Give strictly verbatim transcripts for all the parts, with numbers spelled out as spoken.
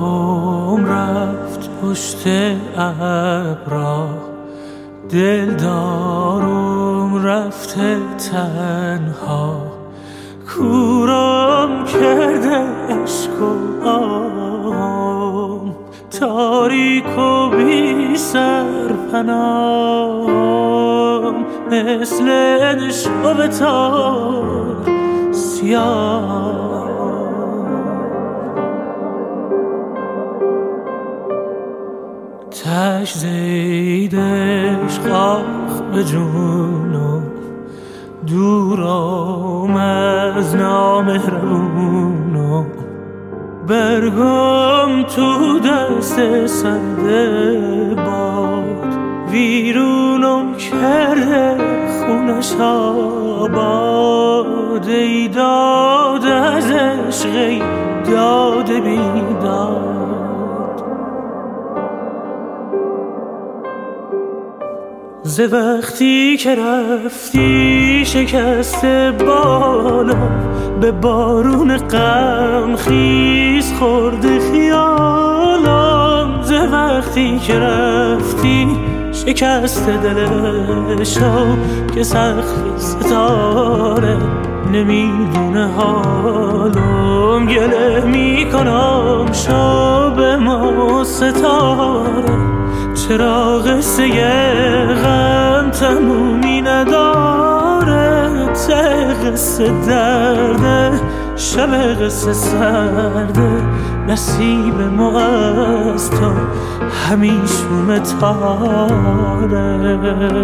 دورم رفت پشت ابرا، دلدارم رفته تنها، کورم کرده عشق و آهم، تاریک و بی سرپناهم، مثل نشو تار سیاه. تش زیدش خاخ به جونم، دورم از نامهربونم، برگم تو دست سرد باد، ویرونم کرده خونش آباد، ای داد از عشق داد بیداد. ز وقتی که رفتی شکست بالا، به بارون غم خیز خورده خیالم. ز وقتی که رفتی شکست دلشو، که سقف ستاره نمیدونه حالم. گله میکنم شب ما ستاره، چرا قصه غم تمومی نداره. ته قصه درده، شب قصه سرده، نصیب ما از تو همیشون تاره.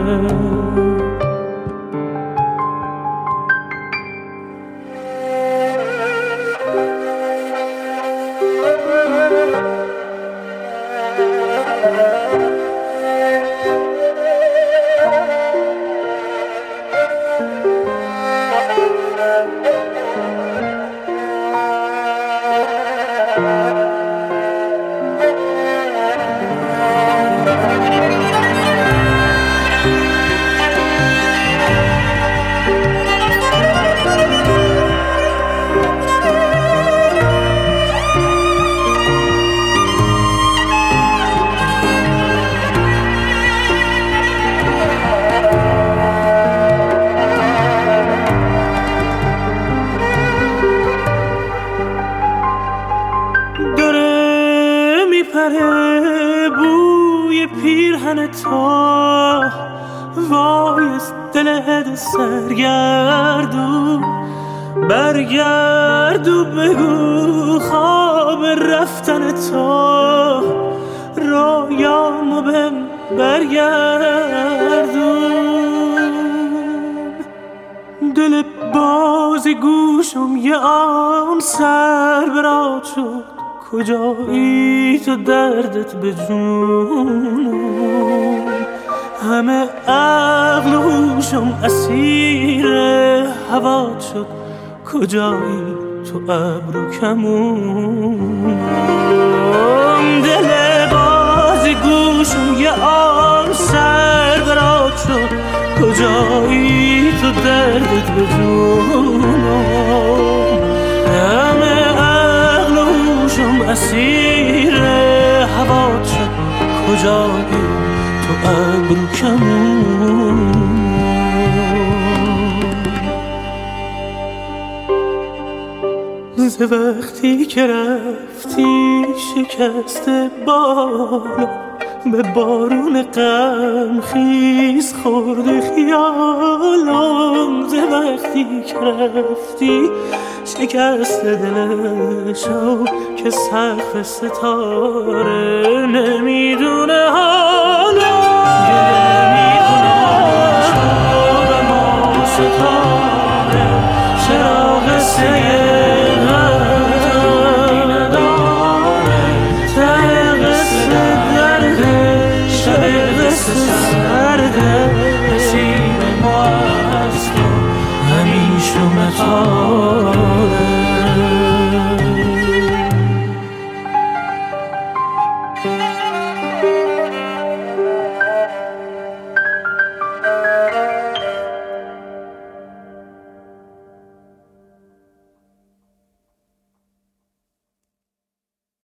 بوی پیرهن تو، وای از دل سرگردون، برگردو بگو خواب رفتن تو، رویامو بهم برگردون. دل باز گوشم یه آن سر برات شد، کجایی تو دردت به جونم. همه عقل و هوشم اسیر هوات شد، کجایی تو ابرو کمونم. دل باز گوشم یه آن سر برات شد، کجایی تو دردت به جونم. همه اسیر هوات شد، کجایی تو ابرو کمون. ز وقتی که رفتی شکست بالا، به بارون غم خیز خورده خیالم. ز وقتی که رفتی شکست دلشو، که سقف ستاره نمیدونه حالا. گله میکنم شب ما ستاره